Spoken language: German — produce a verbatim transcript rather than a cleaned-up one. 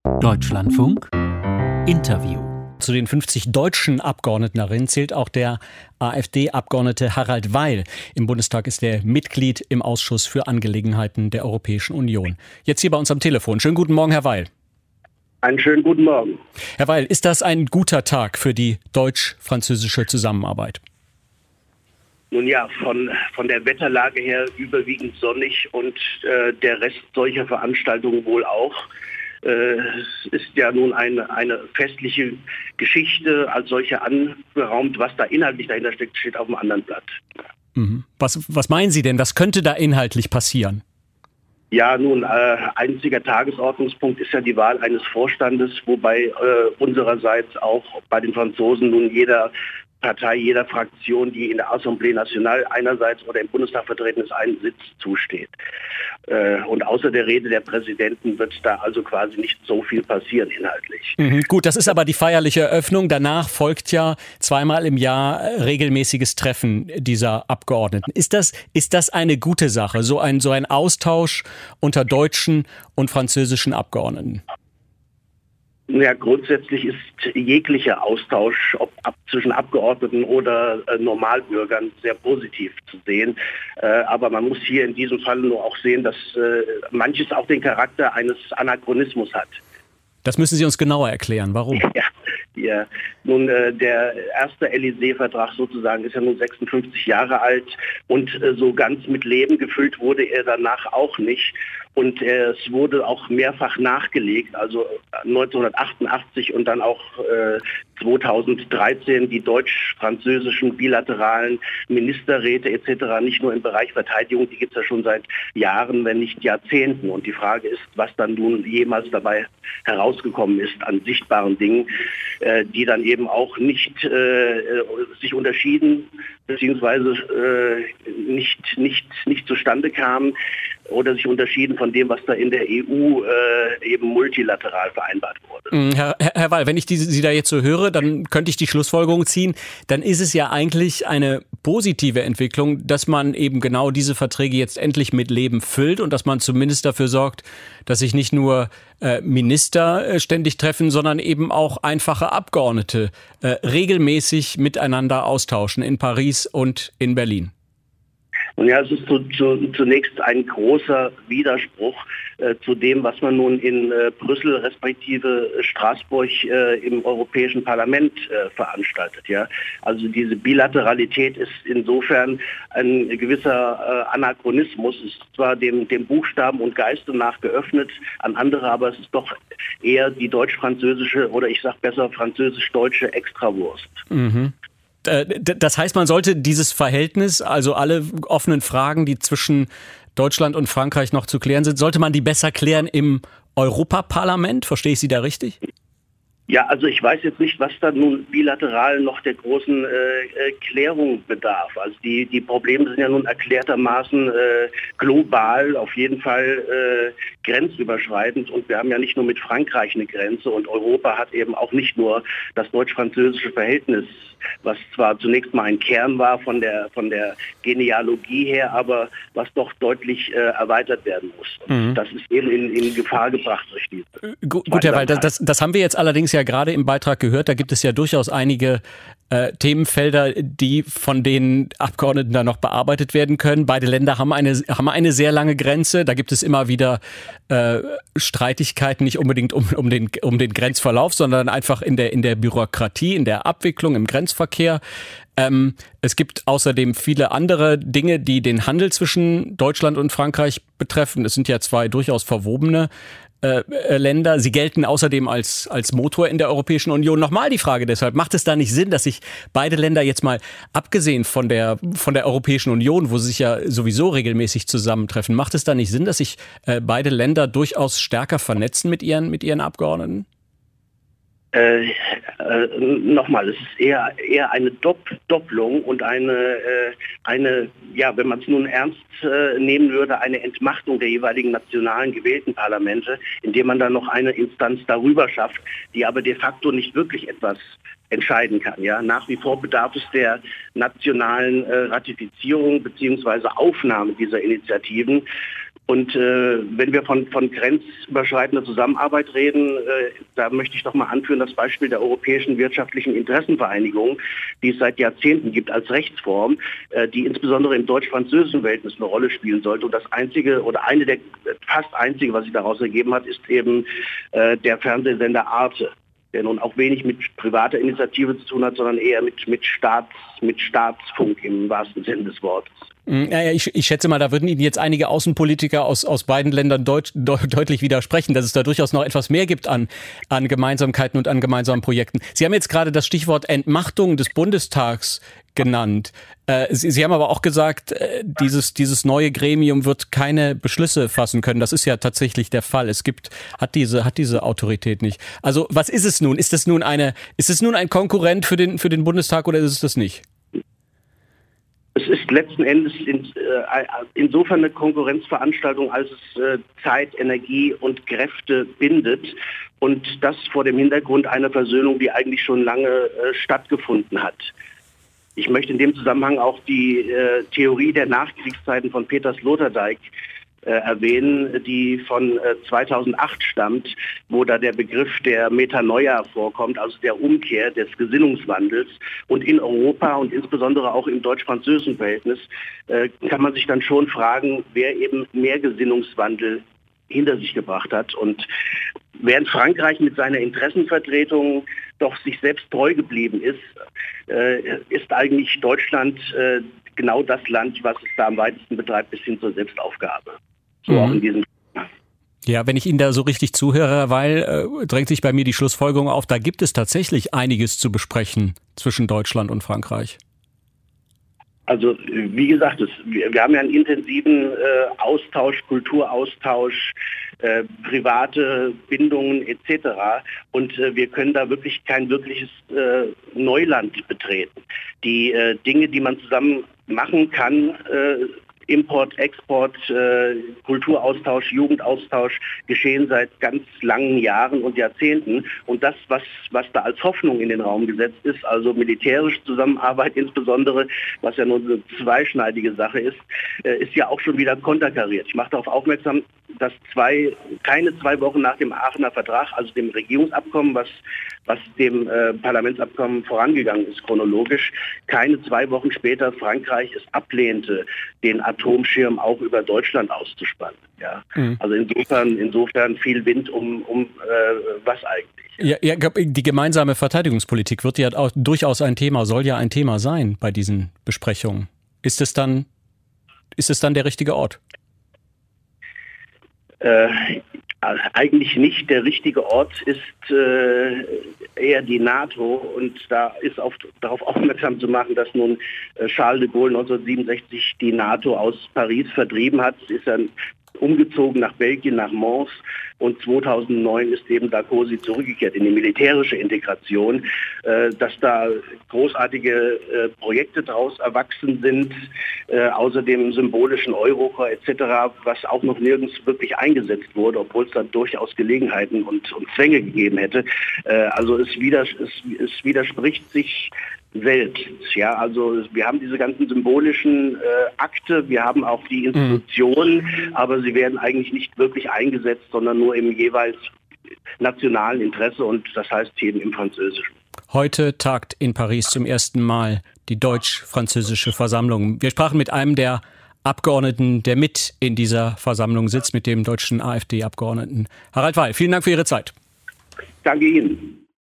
Deutschlandfunk Interview. Zu den fünfzig deutschen Abgeordneten darin zählt auch der AfD-Abgeordnete Harald Weil. Im Bundestag ist er Mitglied im Ausschuss für Angelegenheiten der Europäischen Union. Jetzt hier bei uns am Telefon. Schönen guten Morgen, Herr Weil. Einen schönen guten Morgen. Herr Weil, ist das ein guter Tag für die deutsch-französische Zusammenarbeit? Nun ja, von, von der Wetterlage her überwiegend sonnig und äh, der Rest solcher Veranstaltungen wohl auch. Äh, es ist ja nun eine, eine festliche Geschichte als solche anberaumt. Was da inhaltlich dahinter steckt, steht auf dem anderen Blatt. Mhm. Was, was meinen Sie denn? Was könnte da inhaltlich passieren? Ja, nun, äh, einziger Tagesordnungspunkt ist ja die Wahl eines Vorstandes, wobei äh, unsererseits auch bei den Franzosen nun jeder Partei, jeder Fraktion, die in der Assemblée Nationale einerseits oder im Bundestag vertreten ist, einen Sitz zusteht. Äh, und außer der Rede der Präsidenten wird da also quasi nicht so viel passieren inhaltlich. Mhm, gut, das ist aber die feierliche Eröffnung. Danach folgt ja zweimal im Jahr regelmäßiges Treffen dieser Abgeordneten. Ist das, ist das eine gute Sache, so ein, so ein Austausch unter deutschen und französischen Abgeordneten? Ja, grundsätzlich ist jeglicher Austausch, ob ab, zwischen Abgeordneten oder äh, Normalbürgern, sehr positiv zu sehen. Äh, aber man muss hier in diesem Fall nur auch sehen, dass äh, manches auch den Charakter eines Anachronismus hat. Das müssen Sie uns genauer erklären. Warum? Ja, ja. Nun, äh, der erste Élysée-Vertrag sozusagen ist ja nun sechsundfünfzig Jahre alt und äh, so ganz mit Leben gefüllt wurde er danach auch nicht. Und äh, es wurde auch mehrfach nachgelegt, also neunzehnhundertachtundachtzig und dann auch äh, zweitausenddreizehn die deutsch-französischen bilateralen Ministerräte et cetera. Nicht nur im Bereich Verteidigung, die gibt es ja schon seit Jahren, wenn nicht Jahrzehnten. Und die Frage ist, was dann nun jemals dabei herausgekommen ist an sichtbaren Dingen, äh, die dann eben auch nicht äh, sich unterschieden beziehungsweise äh, nicht, nicht, nicht zustande kamen oder sich unterschieden von dem, was da in der E U äh, eben multilateral vereinbart wurde. Herr, Herr Weil, wenn ich die, Sie da jetzt so höre, dann könnte ich die Schlussfolgerung ziehen, dann ist es ja eigentlich eine positive Entwicklung, dass man eben genau diese Verträge jetzt endlich mit Leben füllt und dass man zumindest dafür sorgt, dass sich nicht nur äh, Minister äh, ständig treffen, sondern eben auch einfache Abgeordnete äh, regelmäßig miteinander austauschen in Paris und in Berlin. Und ja, es ist zu, zu, zunächst ein großer Widerspruch äh, zu dem, was man nun in äh, Brüssel respektive Straßburg äh, im Europäischen Parlament äh, veranstaltet. Ja, also diese Bilateralität ist insofern ein gewisser äh, Anachronismus. Es ist zwar dem, dem Buchstaben und Geiste nach geöffnet an andere, aber es ist doch eher die deutsch-französische oder ich sag besser französisch-deutsche Extrawurst. Mhm. Das heißt, man sollte dieses Verhältnis, also alle offenen Fragen, die zwischen Deutschland und Frankreich noch zu klären sind, sollte man die besser klären im Europaparlament? Verstehe ich Sie da richtig? Ja, also ich weiß jetzt nicht, was da nun bilateral noch der großen äh, Klärung bedarf. Also die, die Probleme sind ja nun erklärtermaßen äh, global, auf jeden Fall äh, grenzüberschreitend. Und wir haben ja nicht nur mit Frankreich eine Grenze und Europa hat eben auch nicht nur das deutsch-französische Verhältnis, was zwar zunächst mal ein Kern war von der, von der Genealogie her, aber was doch deutlich äh, erweitert werden muss. Mhm. Das ist eben in, in Gefahr gebracht durch diese. Gut, gut, Herr Weil, das, das haben wir jetzt allerdings ja gerade im Beitrag gehört. Da gibt es ja durchaus einige äh, Themenfelder, die von den Abgeordneten da noch bearbeitet werden können. Beide Länder haben eine, haben eine sehr lange Grenze. Da gibt es immer wieder äh, Streitigkeiten, nicht unbedingt um, um, den, um den Grenzverlauf, sondern einfach in der, in der Bürokratie, in der Abwicklung, im Grenzverkehr. Ähm, es gibt außerdem viele andere Dinge, die den Handel zwischen Deutschland und Frankreich betreffen. Es sind ja zwei durchaus verwobene äh, Länder. Sie gelten außerdem als, als Motor in der Europäischen Union. Nochmal die Frage deshalb, macht es da nicht Sinn, dass sich beide Länder jetzt mal, abgesehen von der, von der Europäischen Union, wo sie sich ja sowieso regelmäßig zusammentreffen, macht es da nicht Sinn, dass sich äh, beide Länder durchaus stärker vernetzen mit ihren, mit ihren Abgeordneten? Äh, äh, nochmal, es ist eher eher eine Dopp- Doppelung und eine, äh, eine, ja, wenn man es nun ernst äh, nehmen würde, eine Entmachtung der jeweiligen nationalen gewählten Parlamente, indem man dann noch eine Instanz darüber schafft, die aber de facto nicht wirklich etwas entscheiden kann. Ja, nach wie vor bedarf es der nationalen äh, Ratifizierung bzw. Aufnahme dieser Initiativen. Und äh, wenn wir von, von grenzüberschreitender Zusammenarbeit reden, äh, da möchte ich doch mal anführen das Beispiel der Europäischen Wirtschaftlichen Interessenvereinigung, die es seit Jahrzehnten gibt als Rechtsform, äh, die insbesondere im deutsch-französischen Verhältnis eine Rolle spielen sollte. Und das einzige oder eine der fast einzige, was sich daraus ergeben hat, ist eben äh, der Fernsehsender Arte, der nun auch wenig mit privater Initiative zu tun hat, sondern eher mit, mit, Staats, mit Staatsfunk im wahrsten Sinne des Wortes. Ja, ich, ich schätze mal, da würden Ihnen jetzt einige Außenpolitiker aus, aus beiden Ländern deut, deut, deutlich widersprechen, dass es da durchaus noch etwas mehr gibt an, an Gemeinsamkeiten und an gemeinsamen Projekten. Sie haben jetzt gerade das Stichwort Entmachtung des Bundestags genannt. Äh, Sie, Sie haben aber auch gesagt, äh, dieses, dieses neue Gremium wird keine Beschlüsse fassen können. Das ist ja tatsächlich der Fall. Es gibt, hat diese, hat diese Autorität nicht. Also, was ist es nun? Ist es nun eine, ist es nun ein Konkurrent für den, für den Bundestag oder ist es das nicht? Es ist letzten Endes in, äh, insofern eine Konkurrenzveranstaltung, als es äh, Zeit, Energie und Kräfte bindet und das vor dem Hintergrund einer Versöhnung, die eigentlich schon lange äh, stattgefunden hat. Ich möchte in dem Zusammenhang auch die äh, Theorie der Nachkriegszeiten von Peter Sloterdijk äh, erwähnen, die von äh, zweitausendacht stammt, wo da der Begriff der Metanoia vorkommt, also der Umkehr des Gesinnungswandels. Und in Europa und insbesondere auch im deutsch-französischen Verhältnis äh, kann man sich dann schon fragen, wer eben mehr Gesinnungswandel hinter sich gebracht hat. Und während Frankreich mit seiner Interessenvertretung doch sich selbst treu geblieben ist, äh, ist eigentlich Deutschland äh, genau das Land, was es da am weitesten betreibt, bis hin zur Selbstaufgabe. So mhm. auch in diesem Ja, wenn ich Ihnen da so richtig zuhöre, weil äh, drängt sich bei mir die Schlussfolgerung auf, da gibt es tatsächlich einiges zu besprechen zwischen Deutschland und Frankreich. Also wie gesagt, es, wir, wir haben ja einen intensiven äh, Austausch, Kulturaustausch, äh, private Bindungen et cetera. Und äh, wir können da wirklich kein wirkliches äh, Neuland betreten. Die äh, Dinge, die man zusammen machen kann, äh, Import, Export, äh, Kulturaustausch, Jugendaustausch geschehen seit ganz langen Jahren und Jahrzehnten. Und das, was, was da als Hoffnung in den Raum gesetzt ist, also militärische Zusammenarbeit insbesondere, was ja nur eine zweischneidige Sache ist, äh, ist ja auch schon wieder konterkariert. Ich mache darauf aufmerksam, dass zwei, keine zwei Wochen nach dem Aachener Vertrag, also dem Regierungsabkommen, was, was dem äh, Parlamentsabkommen vorangegangen ist, chronologisch, keine zwei Wochen später Frankreich es ablehnte, den Atomschirm auch über Deutschland auszuspannen. Ja? Mhm. Also insofern, insofern viel Wind um, um äh, was eigentlich. Ja, ja, die gemeinsame Verteidigungspolitik wird ja auch durchaus ein Thema, soll ja ein Thema sein bei diesen Besprechungen. Ist es dann, ist es dann der richtige Ort? Äh, eigentlich nicht. Der richtige Ort ist äh, eher die NATO und da ist auf, darauf aufmerksam zu machen, dass nun äh, Charles de Gaulle neunzehnhundertsiebenundsechzig die NATO aus Paris vertrieben hat. Es ist dann umgezogen nach Belgien, nach Mons und zweitausendneun ist eben Sarkozy zurückgekehrt in die militärische Integration, äh, dass da großartige äh, Projekte daraus erwachsen sind, äh, außer dem symbolischen Eurokorps et cetera, was auch noch nirgends wirklich eingesetzt wurde, obwohl es da durchaus Gelegenheiten und, und Zwänge gegeben hätte. Äh, also es, widers es, es widerspricht sich selbst. Ja, also wir haben diese ganzen symbolischen äh, Akte, wir haben auch die Institutionen, mhm. aber sie werden eigentlich nicht wirklich eingesetzt, sondern nur im jeweils nationalen Interesse und das heißt eben im Französischen. Heute tagt in Paris zum ersten Mal die deutsch-französische Versammlung. Wir sprachen mit einem der Abgeordneten, der mit in dieser Versammlung sitzt, mit dem deutschen AfD-Abgeordneten Harald Weil. Vielen Dank für Ihre Zeit. Danke Ihnen.